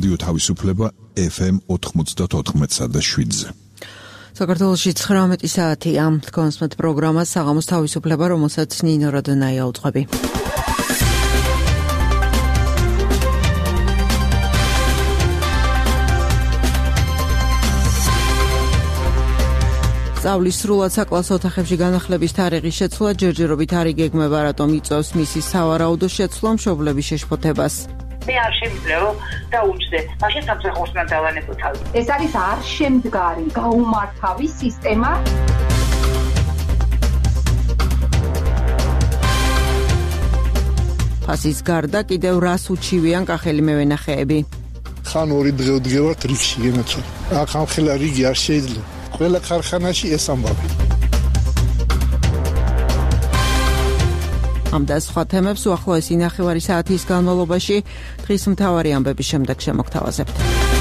რადიო თავისუფლება FM 94.7-ზე. საქართველოში 19 საათია. კონსმეთ პროგრამა საღამოს თავისუფლება, რომელსაც ნინო როდონაია უძღვები. სწავლის სრულად საკლასო ოთახებში განახლების თარიღის შეცვლა ჯერჯერობით არ იგეგმება, რატომ იწვევს მისი სავარაუდო შეცვლა მშობლების შეშფოთებას. მე არ შემიძლია დაუჯდე, მაშინ სამსახურთან დავანებო თავი. ეს არის არ შემდგარი, გაუმართავი სისტემა. ფასის გარდა კიდევ რას უჩივიან კახელი მევენახეები. ხან ორი დღე ვდგევართ რიგში გენაცვალ. აქ ამხელა რიგი არ შეიძლება. ყველა ქარხანაში ეს ამბავი. ამ და სხვა თემებს უახლოესი ნახევარი საათის განმავლობაში დღის მთავარი ამბების შემდეგ შემოგთავაზებთ.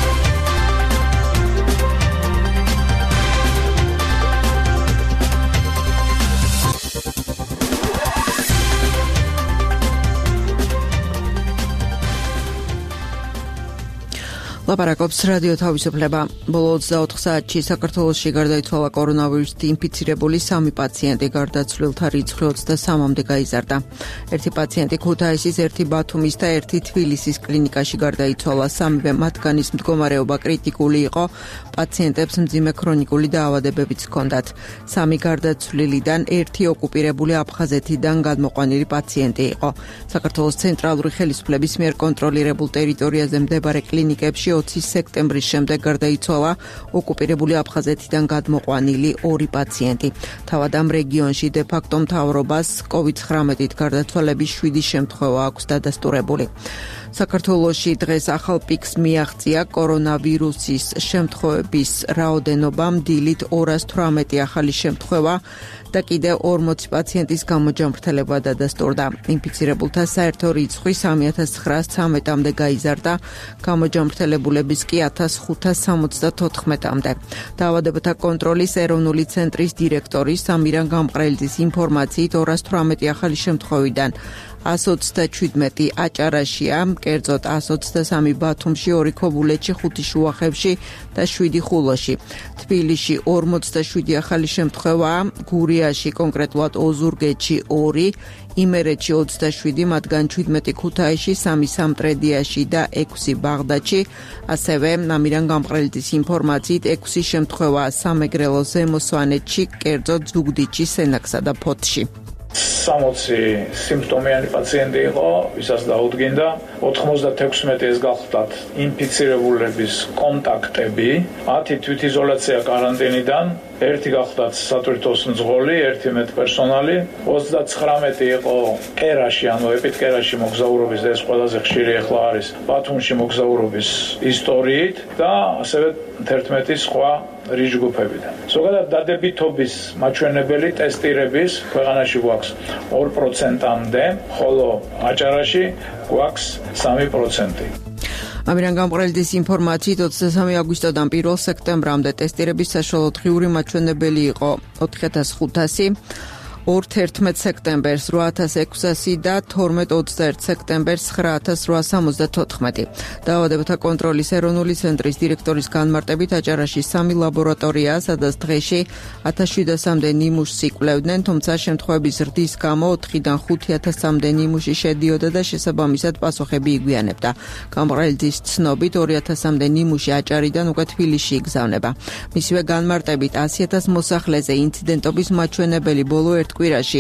ლაპარაკობს რადიო თავისუფლება. ბოლო 24 საათში საქართველოში გარდაიცვალა კორონავირუსით ინფიცირებული 3 პაციენტი, გარდაცვლილთა რიცხვი 23-მდე გაიზარდა. ერთი პაციენტი ქუთაისის, ერთი ბათუმის და ერთი თბილისის კლინიკაში გარდაიცვალა. სამივე მათგანის მდგომარეობა კრიტიკული იყო. პაციენტებს მძიმე ქრონიკული დაავადებებიც ჰქონდათ. 3 გარდაცვლილიდან ერთი ოკუპირებული აფხაზეთიდან გადმოყვანილი პაციენტი იყო. საქართველოს ცენტრალური ხელისუფლების მიერ კონტროლირებულ ტერიტორიაზე მდებარე კლინიკებში 20 სექტემბრის შემდეგ გარდაიცვალა ოკუპირებული აფხაზეთიდან გადმოყვანილი 2 პაციენტი. თავად ამ რეგიონში დე-ფაქტო მთავრობას COVID-19-ით გარდაცვალების 7 შემთხვევა აქვს დადასტურებული. საქართველოში დღეს ახალ პიკს მიაღწია კორონავირუსის შემთხვევების რაოდენობა, დილით 218 ახალი შემთხვევა და კიდევ 40 პაციენტის გამოჯამრთელება დადასტურდა. ინფიცირებულთა საერთო რიცხვი 3913-მდე გაიზარდა, გამოჯამრთელებულების კი 1574-მდე. დაავადებათა კონტროლის ეროვნული ცენტრის დირექტორი სამირან გამყრელიძის ინფორმაციით 218 ახალი შემთხვევიდან 127 აჭარაშია, კერძოდ 123 ბათუმში, 2 ქობულეთში, 5 შუახევში და 7 ხულოში. თბილისში 47 ახალი შემთხვევაა, გურიაში, კონკრეტულად ოზურგეთში 2, იმერეთში 27, მათგან 17 ქუთაისში, 3 სამტრედიაში და 6 ბაღდადში. ასევე ამირან გამყრელიძის ინფორმაციით 6 შემთხვევაა სამეგრელოს ზემო სვანეთში, კერძოდ ზუგდიდში, სენაკსა და ფოთში. 60 სიმპტომიანი პაციენტი იყო, ვისაც დაუდგინდა. 96 ეს გახლდათ ინფიცირებულების კონტაქტები, 10 თვითიზოლაცია კარანტინიდან, 1 გახლდათ სატვირთოს მძღოლი, 1 მედპერსონალი, 39 იყო კერაში, ანუ ეპიდკერაში მოგზაურობის და ეს ყველაზე ხშირი ახლა არის ბათუმში მოგზაურობის ისტორიით და ასევე 11 სხვა რიჟგუფებიდან. ზოგადად დადებითობის მაჩვენებელი ტესტირების ქვეყანაში გვაქვს 2%-მდე, ხოლო აჭარაში გვაქვს 3%. ამირან გამყრელიძის ინფორმაციით 23 აგვისტოდან 1 სექტემბრამდე ტესტირების საშუალო დღიური მაჩვენებელი იყო 4500, 2-11 სექტემბერს 8600 და 12-21 სექტემბერს 9874. დაავადებათა კონტროლის ეროვნული ცენტრის დირექტორის განმარტებით აჭარაში 3 ლაბორატორიაა, სადაც დღეში 1700-მდე ნიმუშს იკვლევდნენ, თუმცა შემთხვევების ზრდის გამო 4-დან 5000-მდე ნიმუში შედიოდა და შესაბამისად პასუხები იგვიანებდა. გამყრელიძის ცნობით 2000-მდე ნიმუში აჭარიდან უკვე თბილისში იგზავნება. მისივე განმარტებით 100.000 მოსახლეზე ინციდენტობის მაჩვენებელი ბოლო კვირაში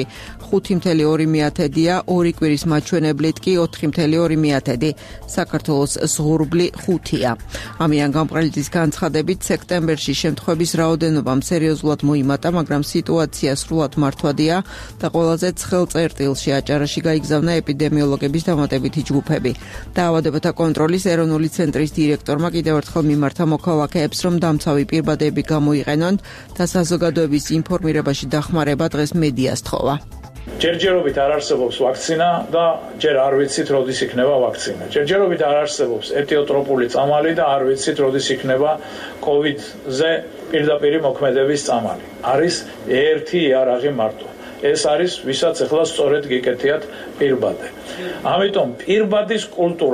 5.2%-ია, 2 კვირის მაჩვენებლით კი 4.2%. საქართველოს ზღურბლი 5-ია. ამიან გამყრელიძის განცხადებით, სექტემბერში შემთხვევების რაოდენობამ სერიოზულად მოიმატა, მაგრამ სიტუაცია სრულად მართვადია და ყველაზე ცხელ წერტილში აჭარაში გაიგზავნა ეპიდემიოლოგების დამატებითი ჯგუფები. დაავადებათა კონტროლის ეროვნული ცენტრის დირექტორმა კიდევ ერთხელ მიმართა მოქალაქეებს, რომ დამცავი პირბადები გამოიყენონ და საზოგადოების ინფორმირებაში დახმარება დღეს მედია სთხოვა. ჯერჯერობით არ არსებობს ვაქცინა და ჯერ არ ვიცით როდის იქნება ვაქცინა. ჯერჯერობით არ არსებობს ეტიოტროპული წამალი და არ ვიცით როდის იქნება COVID-ზე პირდაპირი მოქმედების წამალი. არის ერთი იარაღი მარტო. ეს არის ვისაც ახლა სწორედ გიკეთიათ პირბადე. ამიტომ პირბადის კულტურა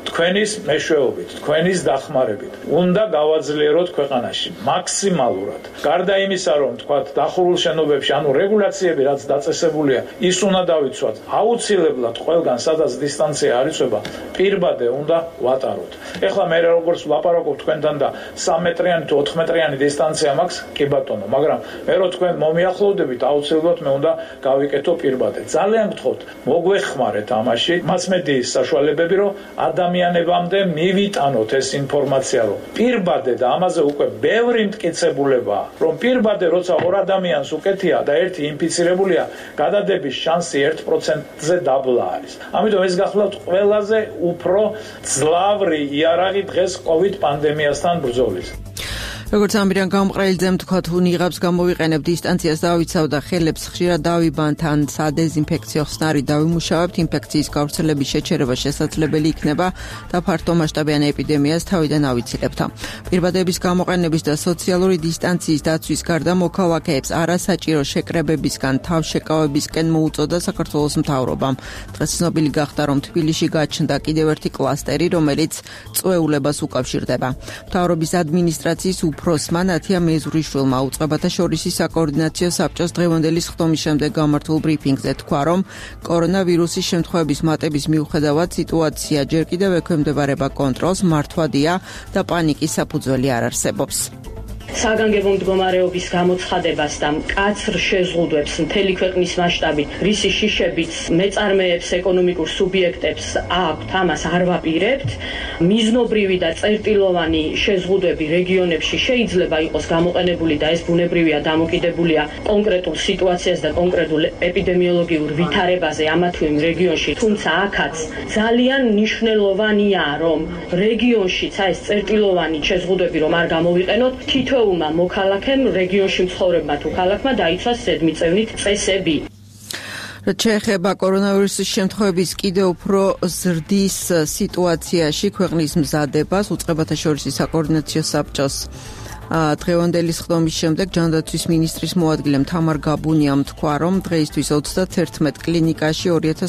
თქვენის მეშვეობით, თქვენის დახმარებით უნდა გავაძლიეროთ ქვეყანაში მაქსიმალურად. გარდა იმისა, რომ თქვათ დახურულ შენობებში, რეგულაციები რაც დაწესებულია, ის უნდა დავიცვათ. აუცილებლად ყველგან სადაც დისტანცია არ იცვება, პირბადე უნდა ვატაროთ. ეხლა მე როგორც ვლაპარაკობ თქვენთან და 3 მეტრიანი თუ 4 მეტრიანი დისტანცია მაქვს, კი ბატონო, მაგრამ მე რო თქვენ მომიახლოვდებით, აუცილებლად მე უნდა გავიკეთო პირბადე. ძალიან გთხოვთ, მოგვეხმარეთ ამაში, მასმედიის საშუალებები, რომ ადამიანებამდე მივიტანოთ ეს ინფორმაცია, რომ პირბადე და ამაზე უკვე ბევრი მტკიცებულებაა, რომ პირბადე როცა 2 ადამიანს უკეთია და ერთი ინფიცირებულია, გადადების შანსი 1%-ზე დაბლა არის. ამიტომ ეს გახლავთ ყველაზე უფრო ძლავრი იარაღი დღეს COVID პანდემიასთან ბრძოლის. როგორც ამბირიან გამყრელიძემ თქვა, თუ ნიღაბს გამოვიყენებთ, დისტანციას დავიცავ და ხელებს ხშირად დავიბანთ ან სადეზინფექციო ხსნარი დავიმუშავებთ, ინფექციის გავრცელების შეჩერება შესაძლებელი იქნება და ფართომასშტაბიან ეპიდემიას თავიდან ავიცილებთ. პირბადების გამოყენების და სოციალური დისტანციის დაცვის გარდა მოქალაქეებს არასაჭირო შეკრებებისგან თავშეკავებისკენ მოუწოდა საქართველოს მთავრობამ. დღეს ცნობილი გახდა, რომ თბილისში გაჩნდა კიდევ ერთი კლასტერი, რომელიც წვეულებას უკავშირდება. მთავრობის ადმინისტრაციის უფროსმა ნათია მეზურიშვილმა უწყებათა შორისი საკოორდინაციო საბჭოს დღევანდელი სხდომის შემდეგ გამართულ ბრიფინგზე თქვა, რომ კორონავირუსის შემთხვევების მატების მიუხედავად სიტუაცია ჯერ კიდევ ექვემდებარება კონტროლს, მართვადია და პანიკის საფუძველი არ არსებობს. საგანგებო მდგომარეობის გამოცხადებას და მკაცრ შეზღუდვებს მთელი ქვეყნის მასშტაბით რისი შიშებით მეწარმეებს ეკონომიკურ სუბიექტებს აქვთ, ამას არ ვაპირებთ. მიზნობრივი და წერტილოვანი შეზღუდვები რეგიონებში შეიძლება იყოს გამოყენებული და ეს ბუნებრივია დამოკიდებულია კონკრეტულ სიტუაციას და კონკრეტულ ეპიდემიოლოგიურ ვითარებაზე ამა თუ იმ რეგიონში, თუმცა აქაც ძალიან მნიშვნელოვანია, რომ რეგიონშიც ეს წერტილოვანი შეზღუდვები რომ არ გამოვიყენოთ, თითოეულმა მოქალაქემ რეგიონში მცხოვრებმა თუ ქალაქმა დაიცვას ზედმიწევნით წესები. შეეხება კორონავირუსის შემთხვევების კიდევ უფრო ზრდის სიტუაციაში ქვეყნის მზადებას, უწყებათა შორისი საკოორდინაციო საბჭოს დღევანდელი სხდომის შემდეგ ჯანდაცვის მინისტრის მოადგილემ თამარ გაბუნიამ თქვა, რომ დღეისთვის 31 კლინიკაში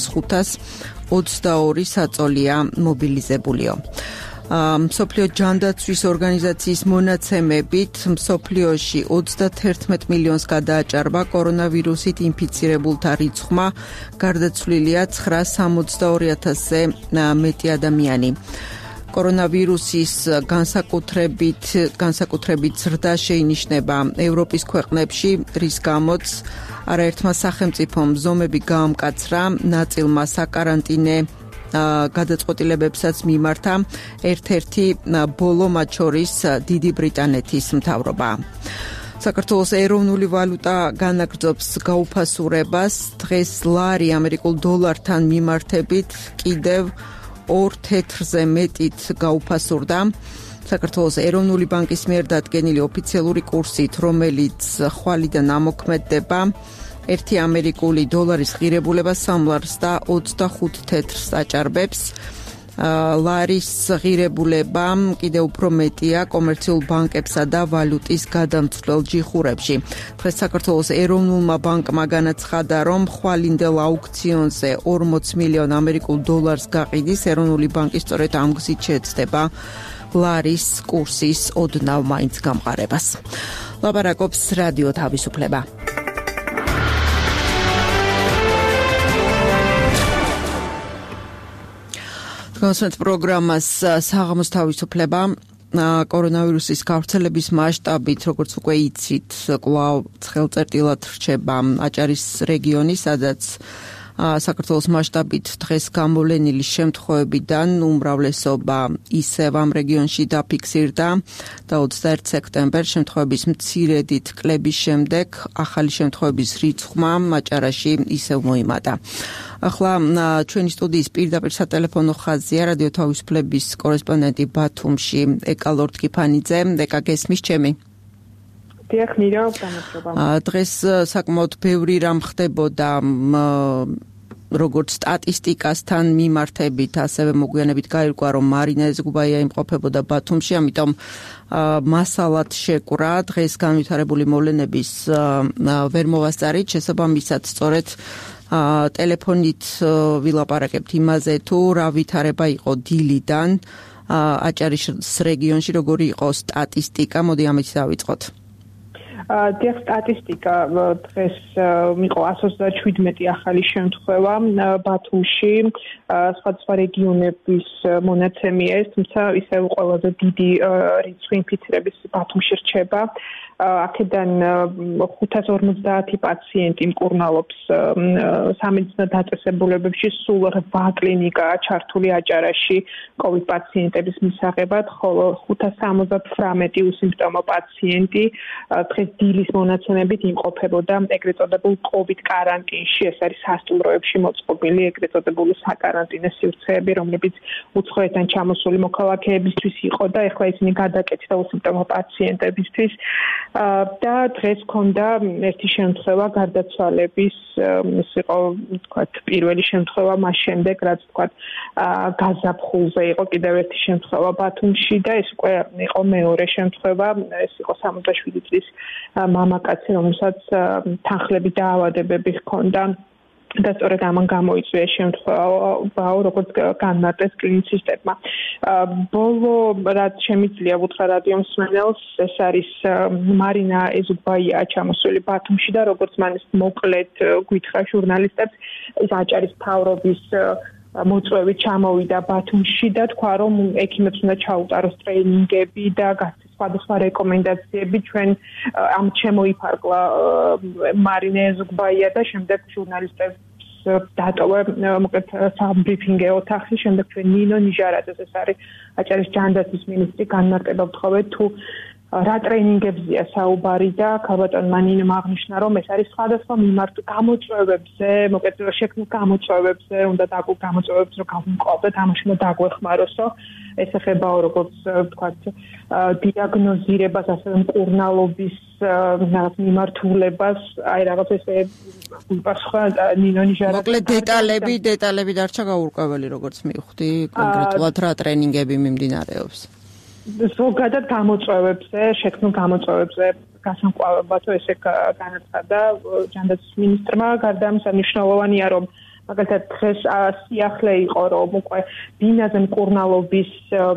2522 საწოლია მობილიზებულიო. მსოფლიო ჯანდაცვის ორგანიზაციის მონაცემებით მსოფლიოში 31 მილიონს გადააჭარბა კორონავირუსით ინფიცირებულთა რიცხვმა, გარდაცვლილია 962,000-ზე მეტი ადამიანი. კორონავირუსის განსაკუთრებით ზრდა შეინიშნება ევროპის ქვეყნებში, რის გამოც არაერთმა სახელმწიფომ ზომები გაამკაცრა, ნაწილმა საკარანტინე გადაწყვეტილებებსაც მიმართა, ერთ-ერთი ბოლო მათ შორის დიდი ბრიტანეთის მთავრობა. საქართველოს ეროვნული ვალუტა განაგრძობს გაუფასურებას, დღეს ლარი ამერიკულ დოლართან მიმართებით კიდევ 2 თეთრზე მეტით გაუფასურდა. საქართველოს ეროვნული ბანკის მიერ დადგენილი ოფიციალური კურსით, რომელიც ხვალიდან ამოქმედდება, 1 ამერიკული დოლარის ღირებულება 3 ლარს და 25 თეთრს აჭარბებს. ლარის ღირებულება კიდევ უფრო მეტია კომერციულ ბანკებსა და ვალუტის გადამცვლელ ჯიხურებში. დღეს საქართველოს ეროვნულმა ბანკმა განაცხადა, რომ ხვალინდელ აუქციონზე 40 მილიონ ამერიკულ დოლარს გაყიდის. ეროვნული ბანკი სწორედ ამ გზით შეეცდება ლარის კურსის ოდნავ მაინც გამყარებას. ლაპარაკობს რადიო თავისუფლება. კონსერტ პროგრამას საღამოს თავისუფლება კორონავირუსის გავრცელების მასშტაბით, როგორც უკვე იცით, კვლავ ცხელწერტილად რჩება აჭარის რეგიონი, სადაც საქართველოს მასშტაბით დღეს გამოვლენილი შემთხვევებიდან უმრავლესობა ისევ ამ რეგიონში დაფიქსირდა და 21 სექტემბერს შემთხვევების მცირედით კლების შემდეგ ახალი შემთხვევების რიცხვმა აჭარაში ისევ მოიმატა. ახლა ჩვენი სტუდიის პირდაპირ სატელეფონო ხაზია რადიო თავისუფლების კორესპონდენტი ბათუმში ეკა ლორთქიფანიძე. ეკა, გესმის ჩემი? დიახ, მირა, გამარჯობა. დღეს საკმაოდ ბევრი რამ ხდებოდა, როგორც სტატისტიკასთან მიმართებით, ასევე მოგვიანებით გაირკვა, რომ მარინა ეზგუბაია იმყოფებოდა ბათუმში, ამიტომ მასალად შეკვრა დღეს განვითარებული მოვლენების ვერ მოვასწარით, შესაბამისად სწორედ ტელეფონით ვილაპარაკებთ იმაზე, თუ რა ვითარება იყო დილიდან აჭარის რეგიონში, როგორი იყო სტატისტიკა, მოდი ამით დავიწყოთ. დიახ, სტატისტიკა დღეს იყო 127 ახალი შემთხვევა ბათუმში, სხვადასხვა რეგიონების მონაცემია ეს, თუმცა ისევ ყველაზე დიდი რიცხვი ინფიცირების ბათუმში რჩება. აქედან 550 პაციენტი მკურნალობს სამედიცინო დაწესებულებებში, სულ 8 კლინიკაა ჩართული აჭარაში COVID პაციენტების მისაღებად, ხოლო 578 უსიმპტომო პაციენტი დღეს დილის მონაცემებით იმყოფებოდა ეგრეთ წოდებულ COVID კარანტინში. ეს არის სასტუმროებში მოწყობილი ეგრეთ წოდებული საკარანტინო სივრცეები, რომლებიც უცხოეთიდან ჩამოსული მოქალაქეებისთვის იყო და ეხლა ისინი გადაკეთდა უსიმპტომო პაციენტებისთვის. და დღეს ქონდა ერთი შემთხვევა გარდაცვალების, ეს იყო თქვათ პირველი შემთხვევა მას შემდეგ, რაც თქვათ გაზაფხულზე იყო კიდევ ერთი შემთხვევა ბათუმში და ეს უკვე იყო მეორე შემთხვევა, ეს იყო 67 წლის მამაკაცი, რომელსაც თანხლები დაავადებები ჰქონდა. და სწორედ ამან გამოიწვია შემთხვევა, როგორც განმარტეს კლინიცისტებმა. ბოლო რაც შემიძლია უთხრა რადიო მსმენელს, ეს არის მარინა ეზუბაია ჩამოსული ბათუმში და როგორც მან მოკლედ გითხრა ჟურნალისტებს, ის აჭარის მთავრობის მოწვევით ჩამოვიდა ბათუმში და თქვა, რომ ექიმებს უნდა ჩაუტაროს ტრეინინგები და გასცეს სხვადასხვა რეკომენდაციები. ჩვენ ამ შემოიფარგლა მარინა ეზუბაია და შემდეგ ჟურნალისტებს დატოვა მოკლედ საბრიფინგე ოთახი, შემდეგ ჩვენ ნინო ნიჟარაძეს, ეს არის აჭარის ჯანდაცვის მინისტრი, განმარტება ვთხოვეთ თუ რა ტრეინინგებზია საუბარი და ქალბატონმა ნინომ აღნიშნა, რომ ეს არის სხვადასხვა მიმართ გამოწვევებზე, მოკლედ შექმნილ გამოწვევებზე, უნდა დაგულ გამოწვევებს რომ გავუმკლავდეთ, ამაში უნდა დაგვეხმაროსო. ეს ეხებაო როგორც ვთქვათ დიაგნოზირებას, ასევე მკურნალობის რაღაც მიმართულებას, აი რაღაც ესე უპასუხა ნინო ნიჟარაძე. მოკლედ დეტალები დარჩა გაურკვეველი, როგორც მივხვდი, კონკრეტულად რა ტრეინინგები მიმდინარეობს. ზოგადად გამოწვევებზე, შექმნილ გამოწვევებზე გასამყარებათო ესე განაცხადა ჯანდაცვის მინისტრმა. გარდა ამისა მნიშვნელოვანია, რომ მაგალითად დღეს სიახლე იყო, რომ უკვე ბინაზე მკურნალობის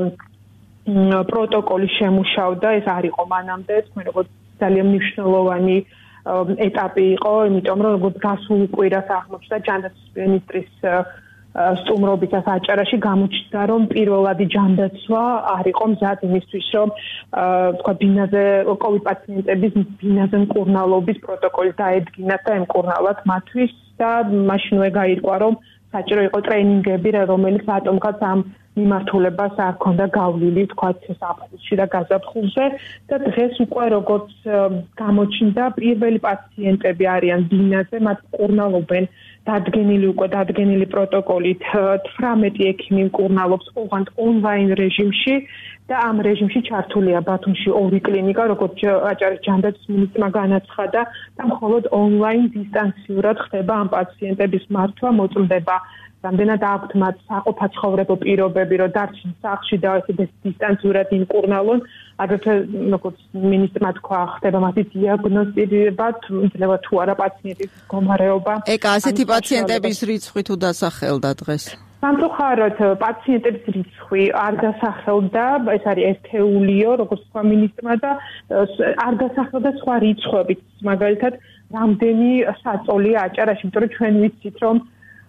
პროტოკოლი შემუშავდა, ეს არ იყო მანამდე, თქვენ როგორც ძალიან მნიშვნელოვანი ეტაპი იყო, იმიტომ რომ როგორც გასულ კვირას აღმოჩნდა ჯანდაცვის მინისტრის სტუმრობითაც აჭარაში გამოჩნდა, რომ პირველადი ჯანდაცვა არ იყო მზად იმისთვის, რომ თქვა ბინაზე COVID პაციენტების ბინაზე მკურნალობის პროტოკოლი დაედგინათ და ემკურნალათ მათთვის და მაშინვე გაირკვა, რომ საჭირო იყო ტრეინინგები, რომელიც ატომღაც ამ მიმართულებას არ ქონდა გავლილი, თქვა საფხულში და გაზაფხულზე და დღეს უკვე როგორც გამოჩნდა, პირველი პაციენტები არიან ბინაზე, მათ მკურნალობენ დადგენილი პროტოკოლით 18 ექიმი მკურნალობს ოღონდ ონლაინ რეჟიმში და ამ რეჟიმში ჩართულია ბათუმში 2 კლინიკა, როგორც აჭარის ჯანდაცვის მინისტრმა განაცხადა და მხოლოდ ონლაინ დისტანციურად ხდება ამ პაციენტების მართვა, მოწმდება რამდენად აქვთ მათ საყოფაცხოვრებო პირობები, რომ დარჩენ სახლში და ესე დისტანციურად იმკურნალონ, აგრეთვე როგორც მინისტრმა თქვა, ხდება მათი დიაგნოსტირება, იძლევა თუ არა პაციენტის მდგომარეობა. ეკა, ასეთი პაციენტების რიცხვი თუ დასახელდა დღეს? სამწუხაროდ პაციენტების რიცხვი არ დასახელდა, ეს არის ერთეულიო, როგორც თქვა მინისტრმა და არ დასახელდა სხვა რიცხვებით, მაგალითად, რამდენი საწოლია აჭარაში, იმიტომ რომ ჩვენ ვიცით, რომ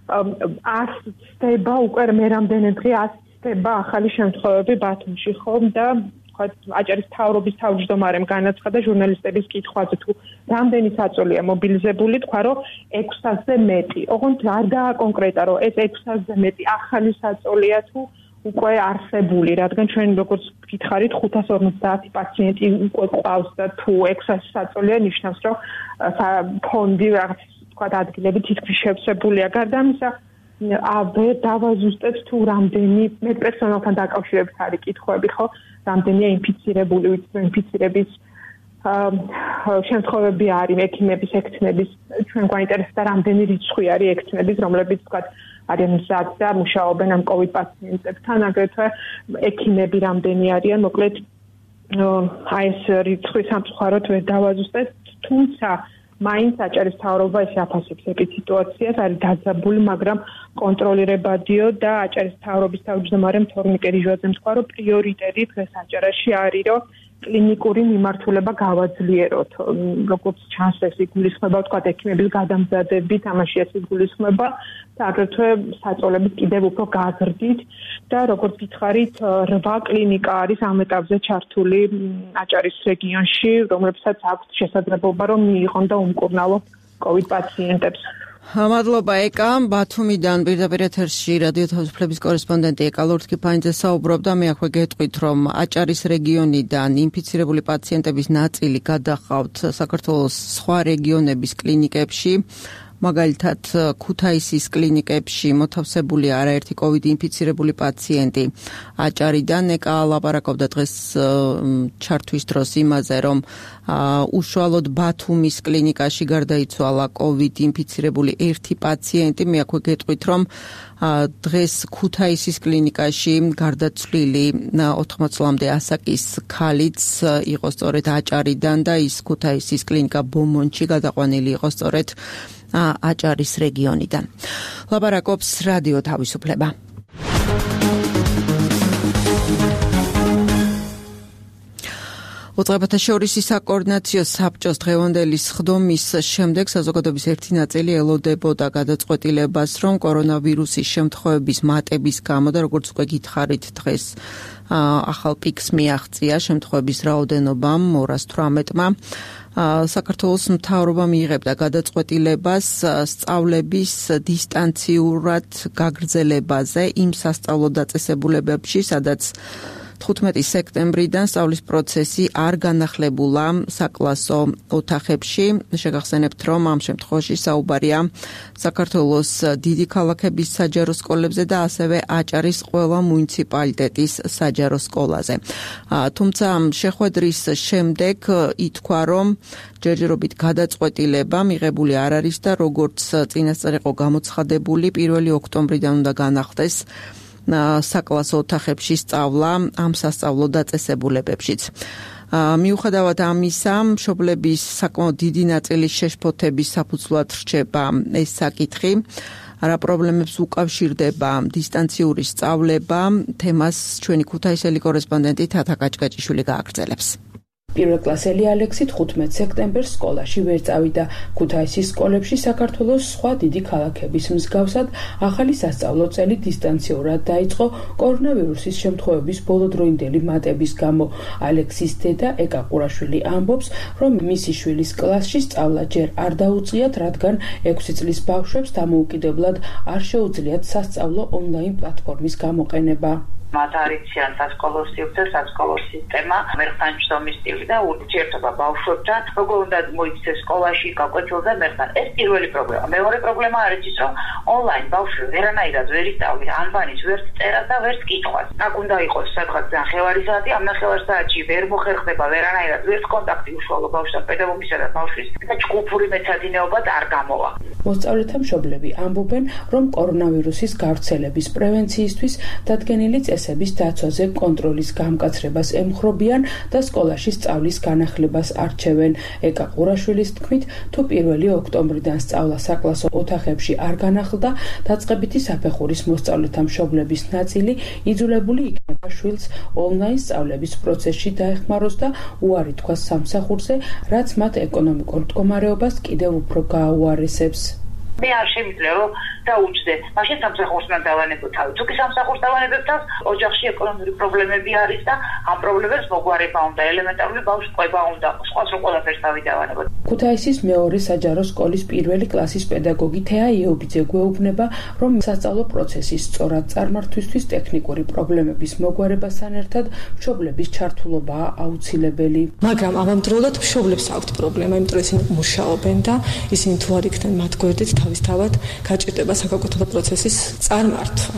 100 ხდება უკვე მე რამდენი დღე 100 ხდება ახალი შემთხვევები ბათუმში ხომ და თქვა აჭარის მთავრობის თავმჯდომარემ განაცხადა ჟურნალისტების კითხვაზე თუ რამდენი საწოლია მობილიზებული, თქვა რომ 600-ზე მეტი. ოღონდ არ დააკონკრეტა რომ ეს 600-ზე მეტი ახალი საწოლია თუ უკვე არსებული, რადგან ჩვენ როგორც გითხარით 550 პაციენტი უკვე ყავს და თუ 600 საწოლია ნიშნავს რომ ფონდი რაღაც ადგილები თითქმის შევსებულია. გარდა ამისა, ვერ დავაზუსტებ თუ რამდენი მე პერსონალთან დაკავშირებით არის კითხვები, ხო? რამდენია ინფიცირებული, ინფიცირების შემთხვევები არის ექიმების, ექცნების, ჩვენ გვაინტერესდა რამდენი რიცხვი არის ექცნების, რომლებიც თქვა არიან მზად და მუშაობენ ამ COVID პაციენტებთან, აგრეთვე ექიმები რამდენი არიან, მოკლედ აი ეს რიცხვი სამწუხაროდ ვერ დავაზუსტებ, თუმცა მაინც აჭარის მთავრობა ეს აფასებს ეგეთ სიტუაციას, არის დაძაბული, მაგრამ კონტროლირებადიო და აჭარის მთავრობის თავმჯდომარე თორნიკე რიჟვაძემ თქვა, რომ პრიორიტეტი დღეს აჭარაში არის, რომ კლინიკური მიმართულება გავაძლიეროთ. როგორც ჩანს, ეს იგულისხმება, თქვა, ექიმების გადამზადებით, ამაში ეს იგულისხმება და აგრეთვე საწოლებით კიდევ უფრო გაზრდით და როგორც გითხარით, 8 კლინიკა არის ამ ეტაპზე ჩართული აჭარის რეგიონში, რომლებსაც აქვს შესაძლებლობა, რომ მიიღონ და უმკურნალო COVID პაციენტებს. მადლობა ეკა, ბათუმიდან პირდაპირ ეთერში რადიო თავისუფლების კორესპონდენტი ეკა ლორთქიფანიძე საუბრობდა. მე აქვე გეტყვით, რომ აჭარის რეგიონიდან ინფიცირებული პაციენტების ნაწილი გადახავთ საქართველოს სხვა რეგიონების კლინიკებში. მაგალითად, ქუთაისის კლინიკებში მოთავსებული არაერთი COVID ინფიცირებული პაციენტი აჭარიდან. ეკა ლაპარაკობდა დღეს ჩართვის დროს იმაზე, რომ უშუალოდ ბათუმის კლინიკაში გარდაიცვალა COVID ინფიცირებული ერთი პაციენტი. მე აქვე გეტყვით, რომ დღეს ქუთაისის კლინიკაში გარდაცვლილი 80-ლამდე ასაკის ქალიც იყო სწორედ აჭარიდან და ის ქუთაისის კლინიკა ბომონში გადაყვანილი იყო სწორედ აჭარის რეგიონიდან. ლაპარაკობს რადიო თავისუფლება. უწყებათა შორის საკოორდინაციო საბჭოს დღევანდელი სხდომის შემდეგ საზოგადოების ერთი ნაწილი ელოდებოდა გადაწყვეტილებას, რომ კორონავირუსის შემთხვევების მატების გამო და როგორც უკვე გითხარით დღეს ახალ პიკს მიაღწია შემთხვევების რაოდენობამ 218-მა. საქართველოს მთავრობა მიიღებდა გადაწყვეტილებას სწავლების დისტანციურად გაგრძელებაზე იმ სასწავლო დაწესებულებებში, სადაც 15 სექტემბრიდან სწავლის პროცესი არ განახლებულა საკლასო ოთახებში. შეგახსენებთ, რომ ამ შემთხვევაში საუბარია საქართველოს დიდი ქალაქების საჯარო სკოლებზე და ასევე აჭარის ყველა მუნიციპალიტეტის საჯარო სკოლაზე. თუმცა შეხვედრის შემდეგ ითქვა, რომ ჯერჯერობით გადაწყვეტილება მიღებული არ არის და როგორც წინასწარ იყო გამოცხადებული, 1 ოქტომბრიდან უნდა განახდეს საკლასო ოთახებში სწავლა ამ სასწავლო დაწესებულებებშიც. მიუხედავად ამისა, მშობლების საკმაოდ დიდი ნაწილის შეშფოთების საფუძვლად რჩება ეს საკითხი. რა პრობლემებს უკავშირდება დისტანციური სწავლება, თემას ჩვენი ქუთაისელი კორესპონდენტი თათა კაჭკაჭიშვილი გააგრძელებს. პირველკლასელი ალექსი 15 სექტემბერს სკოლაში ვერ წავიდა. ქუთაისის სკოლებში საქართველოს სხვა დიდი ქალაქების მსგავსად ახალი სასწავლო წელი დისტანციურად დაიწყო კორონავირუსის შემთხვევების ბოლოდროინდელი მატების გამო. ალექსის დედა ეკა ყურაშვილი ამბობს, რომ მისი შვილის კლასში სწავლა ჯერ არ დაუწყიათ, რადგან 6 წლის ბავშვებს დამოუკიდებლად არ შეუძლიათ სასწავლო ონლაინ პლატფორმის გამოყენება. მათ არიციან სასკოლო სივრცე, სასკოლო სისტემა, მერხანჩდომის სტილი და ურთიერთობა ბავშვებთან, როგორ უნდა მოიქცეს სკოლაში, გაკვეთილზე მერხან. ეს პირველი პრობლემა. მეორე პრობლემა არის ის, რომ ონლაინ ბავშვი ვერანაირად ვერ ისწავლის ანბანის, ვერც წერას და ვერც კითხვას. აქ უნდა იყოს სადღაც ნახევარი საათი, ამ ნახევარ საათში ვერ მოხერხდება ვერანაირად, ვერც კონტაქტი უშუალო ბავშვთან, პედაგოგისა და ბავშვის და ჯგუფური მეცადინეობა არ გამოვა. მოსწავლეთა მშობლები ამბობენ, რომ კორონავირუსის გავრცელების პრევენციისთვის დადგენილი წესების დაცვაზე კონტროლის გამკაცრებას ემხრობიან და სკოლაში სწავლის განახლებას არჩევენ. ეკა ყურაშვილის თქმით, თუ 1 ოქტომბრიდან სწავლა საკლასო ოთახებში არ განახლდა, დაწყებითი საფეხურის მოსწავლეთა მშობლების ნაწილი იძულებული იქნება შვილს ონლაინ სწავლების პროცესში დაეხმაროს და უარი თქვას სამსახურზე, რაც მათ ეკონომიკურ მდგომარეობას კიდევ უფრო გააუარესებს. მე არ შემიძლია რომ დაუჭდე, მაშინ სამსახურს უნდა დავანებო თავი. თუ კი სამსახურს დავანებებ თავს, ოჯახში ეკონომიკური პრობლემები არის და ამ პრობლემებს მოგვარება უნდა, ელემენტარული ბავშვს ყვება უნდა, სხვას რო ყველაფერს თავი დავანებო. ქუთაისის მეორე საჯარო სკოლის 1 კლასის პედაგოგი თეა იობიძე გვეუბნება, რომ სასწავლო პროცესის სწორად წარმართვისთვის ტექნიკური პრობლემების მოგვარებასთან ერთად მშობლების ჩართულობაა აუცილებელი. მაგრამ ამავდროულად მშობლებს აქვთ პრობლემა, იმიტომ რომ ისინი მუშაობენ და ისინი თუ არ იქნენ მათ გვერდით თავისთავად გაჭირდება საგაკვეთილო პროცესის წარმართვა.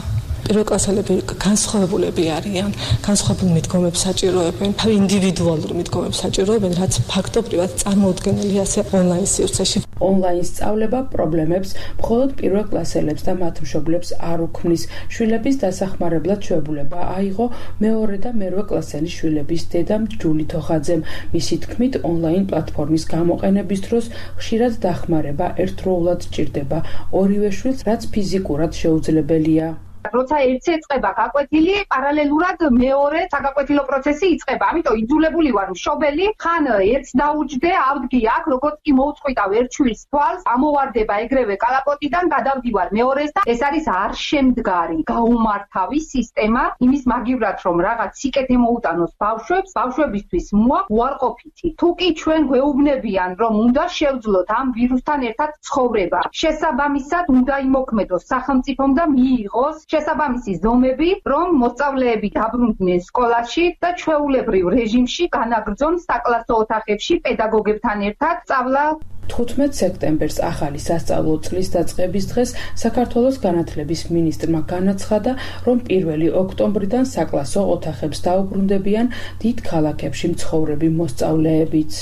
პირველკლასელები განსხვავებულები არიან, განსხვავებულ მიდგომებს საჭიროებენ, ინდივიდუალურ მიდგომებს საჭიროებენ, რაც ფაქტობრივად წარმოუდგენელია ასე ონლაინ სივრცეში. ონლაინ სწავლება პრობლემებს მხოლოდ პირველკლასელებს და მათ მშობლებს არ უქმნის. შვილების დასახმარებლად შეუძლება აიღო მეორე და მერვე კლასელი შვილების დედამ ჯული თოხაძემ. მისი თქმით, ონლაინ პლატფორმის გამოყენების დროს ხშირად დახმარება ერთდროულად სჭირდება ორივე შვილს, რაც ფიზიკურად შეუძლებელია. როცა ერთი ეწყება გაკვეთილი, პარალელურად მეორე საგაკვეთილო პროცესი იწყება. ამიტომ იძულებული ვარ მშობელი, ხან ერთს დაუჯდე, ავდგი აქ, როგორც კი მოვწყვიტავ ერთ შვილს თვალს, ამოვარდება ეგრევე კალაპოტიდან, გადავდივარ მეორეს და ეს არის არ შემდგარი, გაუმართავი სისტემა, იმის მაგივრად რომ რაღაც სიკეთე მოუტანოს ბავშვებს, ბავშვებისთვის უარყოფითი. თუ კი ჩვენ გვეუბნებიან, რომ უნდა შევძლოთ ამ ვირუსთან ერთად ცხოვრება, შესაბამისად უნდა იმოქმედოს სახელმწიფომ და მიიღოს შესაბამისი ზომები, რომ მოსწავლეები დაბრუნდნენ სკოლაში და ჩვეულებრივ რეჟიმში განაგრძონ საკლასო ოთახებში პედაგოგებთან ერთად სწავლა. 15 სექტემბერს ახალი სასწავლო წლის დაწყების დღეს საქართველოს განათლების მინისტრმა განაცხადა, რომ 1 ოქტომბრიდან საკლასო ოთახებს დაუბრუნდებიან დიდ ქალაქებში მცხოვრები მოსწავლეებიც.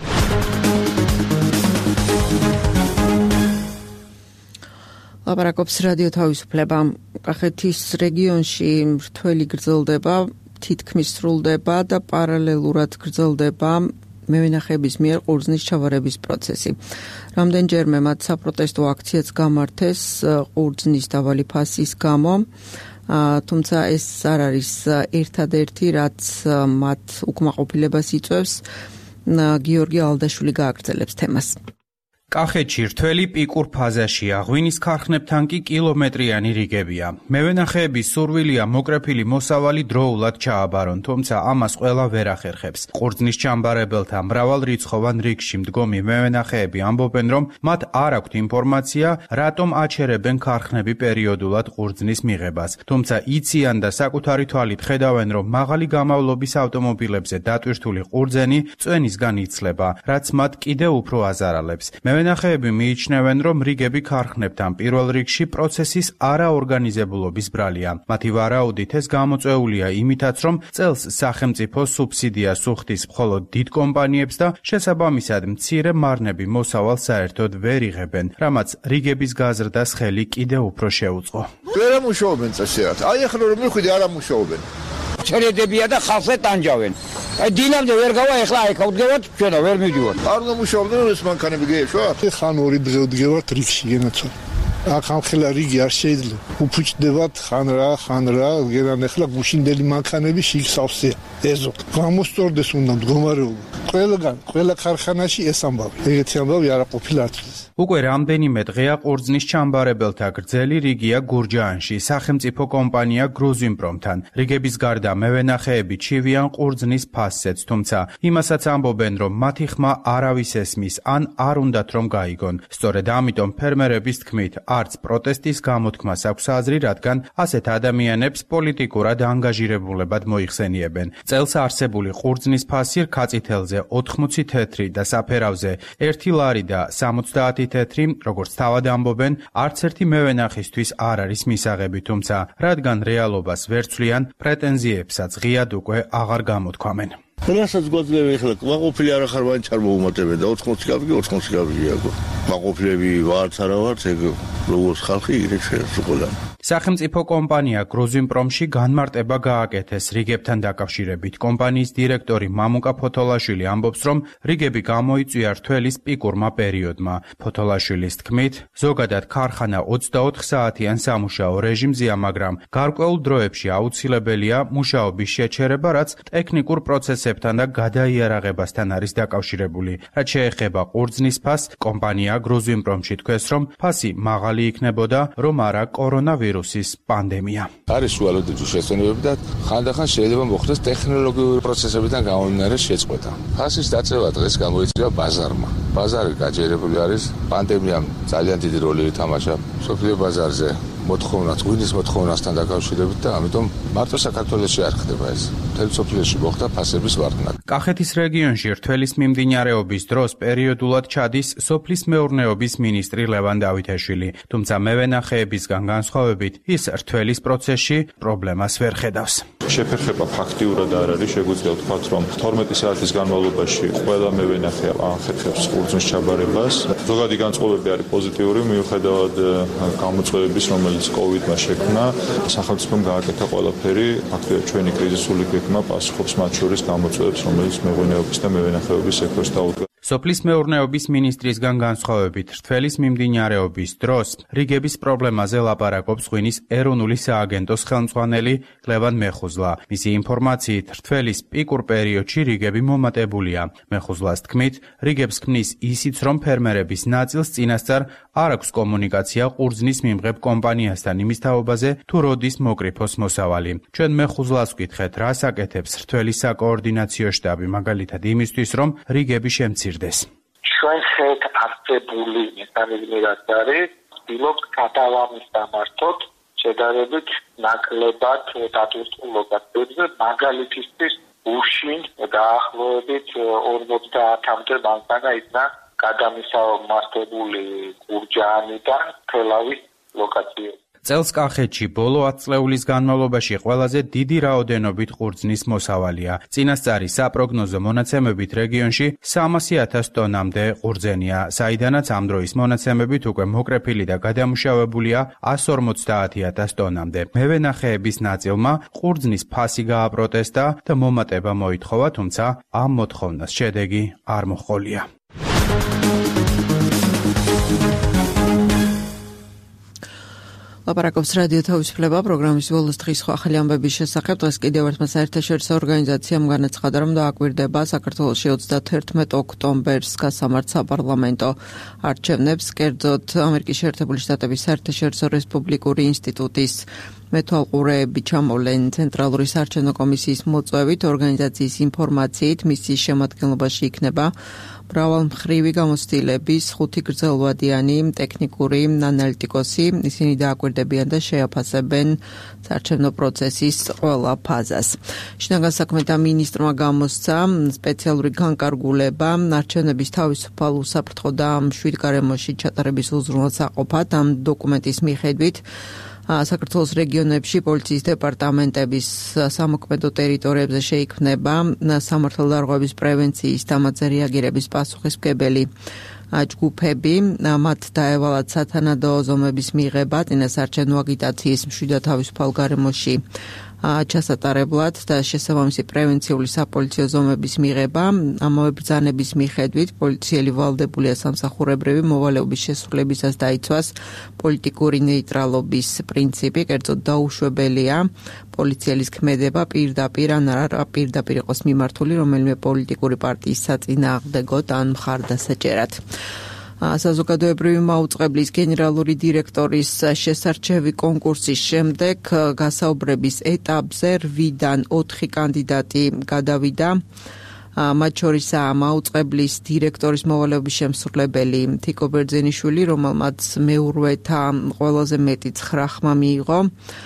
ლაპარაკობს რადიო თავისუფლება. კახეთის რეგიონში მრთველი გრძელდება, თითქმის სრულდება და პარალელურად გრძელდება მევენახეების მიერ ყურძნის ჩავარების პროცესი. რამდენჯერმე მათ საპროტესტო აქციაც გამართეს ყურძნის დაბალი ფასის გამო, თუმცა ეს არ არის ერთადერთი, რაც მათ უკმაყოფილებას იწვევს. გიორგი ალდაშვილი გააგრძელებს თემას. კახეთში რთველი პიკურ ფაზაშია, ღვინის ქარხნებთან კი კილომეტრიანი რიგებია. მევენახეების სურვილია მოკრეფილი მოსავალი დროულად ჩააბარონ, თუმცა ამას ყველა ვერ ახერხებს. ყურძნის ჩამბარებელთა მრავალრიცხოვან რიგში მდგომი მევენახეები ამბობენ, რომ მათ არ აქვთ ინფორმაცია, რატომ აჩერებენ ქარხნები პერიოდულად ყურძნის მიღებას. თუმცა იციან და საკუთარი თვალით ხედავენ, რომ მაღალი გამავლობის ავტომობილებზე დატვირთული ყურძენი წვენისგან იცლება, რაც მათ კიდევ უფრო აზარალებს. მევენახეები მიიჩნევენ, რომ რიგები ქარხნებთან პირველ რიგში პროცესის არაორგანიზებულობის ბრალია. მათი ვარაუდით ეს გამოწვეულია იმითაც, რომ წელს სახელმწიფო სუბსიდიას უხდის მხოლოდ დიდ კომპანიებს და შესაბამისად მცირე მარნები მოსავალს საერთოდ ვერ იღებენ, რამაც რიგების გაზრდას ხელი კიდევ უფრო შეუწყო. ვერ ამუშავებენ წესიათ. აი ახლა რომ მივხვდი არ ამუშავებენ. ჩერედებია და ხალხზე ტანჯავენ. აი დინამდე ვერ გავა, ეხლა აი გავდგევათ, ჩვენა ვერ მივდივართ. არ ამუშავებენ ეს მანქანები გეეშვა. ხან ორი დღე ვდგევართ რიგში გენაცვალ. აქ ამხელა რიგი არ შეიძლება. უფუჭდებათ ხან რა, გენან ეხლა გუშინდელი მანქანები შიგსავსეა. ეზო. გამოსწორდეს უნდა მდგომარეობა. ყველა ქარხანაში ეს ამბავი. ეგეთი ამბავი არ ყოფილა არც. უკვე რამდენიმე დღეა ყურძნის ჩამბარებელთა გრძელი რიგია გურჯაანში, სახელმწიფო კომპანია გრუზიმპრომთან. რიგების გარდა მევენახეები ჩივიან ყურძნის ფასზეც, თუმცა იმასაც ამბობენ, რომ მათი ხმა არავის ესმის, ან არ უნდათ რომ გაიგონ. სწორედ ამიტომ ფერმერების თქმით, არც პროტესტის გამოთქმას აქვს აზრი, რადგან ასეთ ადამიანებს პოლიტიკურად ანგაჟირებულებად მოიხსენიებენ. წელს არსებული ყურძნის ფასი რქაწითელზე 80 თეთრი და საფერავზე 1 ლარი და 70 თეთრი, როგორც თავად ამბობენ, არც ერთი მევენახისთვის არ არის მისაღები, თუმცა რადგან რეალობას ვერ ცვლიან, პრეტენზიებსაც ღიად უკვე აღარ გამოთქვამენ. რასაც გვაძლევენ ახლა მაყოფილი არ ახარ ვანჩარ მოუმატებენ და 80 გავიგე 80 გავიგე აქ. მაყოფილები ვარც არა ვარც, ეგ როგორც ხალხი იგივე შეეცვლიან. სახელმწიფო კომპანია გრუზიმპრომში განმარტება გააკეთეს რიგებთან დაკავშირებით. კომპანიის დირექტორი მამუკა ფოთოლაშვილი ამბობს, რომ რიგები გამოიწვია რთველის პიკურმა პერიოდმა. ფოთოლაშვილის თქმით, ზოგადად ქარხანა 24 საათიან სამუშაო რეჟიმზეა, მაგრამ გარკვეულ დროებში აუცილებელია მუშაობის შეჩერება, რაც ტექნიკურ პროცესებთან და გადაიარაღებასთან არის დაკავშირებული. რაც შეეხება ყურძნის ფასს, კომპანია გრუზიმპრომში თქვეს, რომ ფასი მაღალი იქნებოდა, რომ არა კორონავირუსის პანდემია. არის ვალოდები შეცდომები და ხანდახან შეიძლება მოხდეს ტექნოლოგიური პროცესებიდან გამომდინარე შეწყვეტა. ფასის დაწევა დღეს გამოიწვია ბაზარმა. ბაზარი გაჯერებული არის, პანდემიამ ძალიან დიდი როლი ითამაშა მსოფლიო ბაზარზე. მოთხოვნას, ღვინის მოთხოვნასთან დაკავშირებით და ამიტომ მარტო საქართველოში არ ხდება ეს. მთელ სოფლიოში მოხდა ფასების ვარდნა. კახეთის რეგიონში რთველის მიმდინარეობის დროს პერიოდულად ჩადის სოფლის მეურნეობის მინისტრი ლევან დავითაშვილი, თუმცა მევენახეებისგან განსხვავებით ის რთველის პროცესში პრობლემას ვერ ხედავს. შეფერხება ფაქტიურად არ არის, შეგვიძლია ვთქვათ, რომ 12 საათის განმავლობაში ყველა მევენახე ახერხებს ყურძნის ჩაბარებას. ზოგადი განწყობები არის პოზიტიური, მიუხედავად გამოწვევების, რომელიც COVID-მა შექმნა, სახელმწიფომ გააკეთა ყველაფერი, ფაქტობრივად ჩვენი კრიზისული გეგმა პასუხობს მათ შორის გამოწვევებს, რომელიც მეღვინეობის და მევენახეობის სექტორს დაუდგა. სოფლის მეურნეობის მინისტრისგან განსხვავებით რთველის მიმდინარეობის დროს რიგების პრობლემაზე ლაპარაკობს ღვინის ეროვნული სააგენტოს ხელმძღვანელი ლევან მეხუზლა. მისი ინფორმაციით რთველის პიკურ პერიოდში რიგები მომატებულია. მეხუზლას თქმით, რიგებს ქმნის ისიც, რომ ფერმერების ნაწილს წინასწარ არ აქვს კომუნიკაცია ყურძნის მიმღებ კომპანიასთან იმის თაობაზე, თუ როდის მოკრიფოს მოსავალი. ჩვენ მეხუზლას ვკითხეთ, რას აკეთებს რთველის საკოორდინაციო შტაბი, მაგალითად იმისთვის, რომ რიგები შემცირდეს. ჩვენ ხეთ არსებული მექანიზმი რაც არის, ვცდილობთ გადავამის დამართოთ შედარებით ნაკლებად დატვირთულ ლოკაციებზე, მაგალითისთვის უშინ დაახლოებით 50-მდე მანქანა იქნა გადამისამართებული გურჯაანიდან თელავის ლოკაციაზე. წელს კახეთში ბოლო 10 წლეულის განმავლობაში ყველაზე დიდი რაოდენობით ყურძნის მოსავალია. წინასწარი საპროგნოზო მონაცემებით რეგიონში 300,000 ტონამდე ყურძენია, საიდანაც ამ დროის მონაცემებით უკვე მოკრეფილი და გადამუშავებულია 150,000 ტონამდე. მევენახეების ნაწილმა ყურძნის ფასი გააპროტესტა და მომატება მოითხოვა, თუმცა ამ მოთხოვნას შედეგი არ მოჰყოლია. ლაპარაკობს რადიო თავისუფლება პროგრამის ბოლოს დღის ახალი ამბების შესახებ. დღეს კიდევ ერთმა საერთაშორისო ორგანიზაციამ განაცხადა, რომ დააკვირდება საქართველოში 31 ოქტომბერს გასამართ საპარლამენტო არჩევნებს. კერძოდ, ამერიკის შეერთებული შტატების საერთაშორისო რესპუბლიკური ინსტიტუტის მეთვალყურეები ჩამოვლენ ცენტრალური საარჩევნო კომისიის მოწვევით. ორგანიზაციის ინფორმაციით, მისიის შემადგენლობაში იქნება მრავალმხრივი გამოცდილების 5 გრძელვადიანი ტექნიკური ანალიტიკოსი. ისინი დააკვირდებიან და შეაფასებენ საარჩევნო პროცესის ყველა ფაზას. შინაგან საქმეთა მინისტრმა გამოსცა სპეციალური განკარგულება არჩევნების თავისუფალ, უსაფრთხო და მშვიდ გარემოში ჩატარების უზრუნველსაყოფად. ამ დოკუმენტის მიხედვით საქართველოს რეგიონებში პოლიციის დეპარტამენტების სამოქმედო ტერიტორიებზე შეიქმნება სამართალდარღვევების პრევენციის და მათზე რეაგირების პასუხისმგებელი ჯგუფები. მათ დაევალათ სათანადო ზომების მიღება წინასაარჩევნო აგიტაციის მშვიდ და თავისუფალ გარემოში ჩასატარებლად და შესაბამისი პრევენციული საპოლიციო ზომების მიღება. ამავე ბრძანების მიხედვით პოლიციელი ვალდებულია სამსახურებრივი მოვალეობის შესრულებისას დაიცვას პოლიტიკური ნეიტრალობის პრინციპი, კერძოდ დაუშვებელია პოლიციელის ქმედება პირდაპირ ან არა პირდაპირ იყოს მიმართული რომელიმე პოლიტიკური პარტიის საწინააღმდეგოდ ან მხარდასაჭერად. საზოგადოებრივი მაუწყებლის გენერალური დირექტორის შესარჩევი კონკურსის შემდეგ გასაუბრების ეტაპზე 8-დან 4 კანდიდატი გადავიდა. მათ შორისაა მაუწყებლის დირექტორის მოვალეობის შემსრულებელი თიკო ბერძენიშვილი, რომელმაც მეურვეთა ყველაზე მეტი 9 ხმა მიიღო.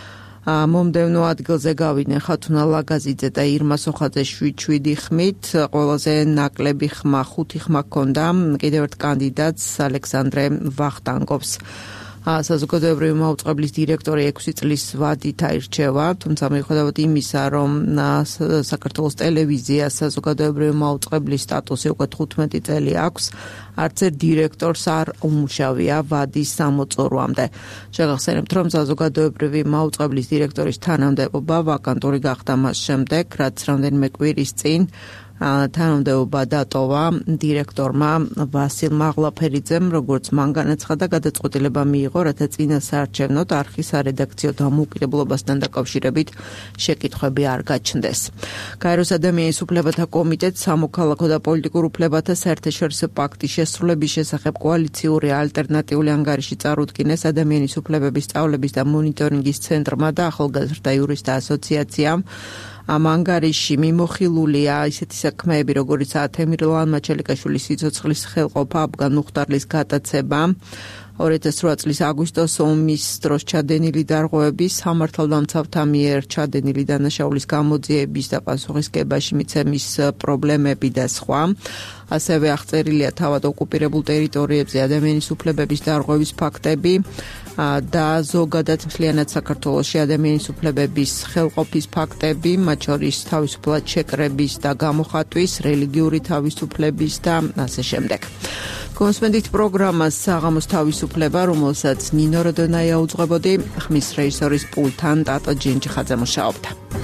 მომდევნო ადგილზე გავიდნენ ხათუნა ლაგაზიძე და ირმა სოხაძე 7 ხმით. ყველაზე ნაკლები ხმა 5 ხმა ჰქონდა კიდევ ერთ კანდიდატს ალექსანდრე ვახტანგოვს. საზოგადოებრივი მაუწყებლის დირექტორი 6 წლის ვადით აირჩევა, თუმცა მიუხედავად იმისა, რომ საქართველოს ტელევიზიას საზოგადოებრივი მაუწყებლის სტატუსი უკვე 15 წელი აქვს, არც ერთ დირექტორს არ უმუშავია ვადის სამოწურვამდე. შეგახსენებთ, რომ საზოგადოებრივი მაუწყებლის დირექტორის თანამდებობა ვაკანტური გახდა მას შემდეგ, რაც რამდენიმე კვირის წინ თანამდებობა დატოვა დირექტორმა ვასილ მაღლაფერიძემ, როგორც მან განაცხადა, გადაწყვეტილება მიიღო, რათა წინასაარჩევნო არხის სარედაქციო დამოუკიდებლობასთან დაკავშირებით შეკითხვები არ გაჩნდეს. გაეროს ადამიანის უფლებათა კომიტეტს სამოქალაქო და პოლიტიკურ უფლებათა საერთაშორისო პაქტის შესრულების შესახებ კოალიციური ალტერნატიული ანგარიში წარუდგინეს ადამიანის უფლებების სწავლების და მონიტორინგის ცენტრმა და ახალგაზრდა იურისტთა ასოციაციამ. ამ ანგარიში მიმოხილულია ისეთი საქმეები, როგორიცაა თემირლან მაჩელიკაშვილის სიცოცხლის ხელყოფა, აფგან მუხტარლის გატაცება, 2008 წლის აგვისტოს ომის დროს ჩადენილი დარღვევების, სამართალდამცავთა მიერ ჩადენილი დანაშაულის გამოძიების და პასუხისგებაში მიცემის პრობლემები და სხვა. ასევე აღწერილია თავად ოკუპირებულ ტერიტორიებზე ადამიანის უფლებების დარღვევის ფაქტები და ზოგადად მთლიანად საქართველოში ადამიანის უფლებების ხელყოფის ფაქტები, მათ შორის თავისუფლად შეკრების და გამოხატვის, რელიგიური თავისუფლების და ასე შემდეგ. გონსმენდით პროგრამას საღამოს თავისუფლება, რომელსაც ნინო როდონაია უძღვებოდი, ხმის რეჟისორის პულტთან ტატო ჯინჯიხაძე მუშაობდა.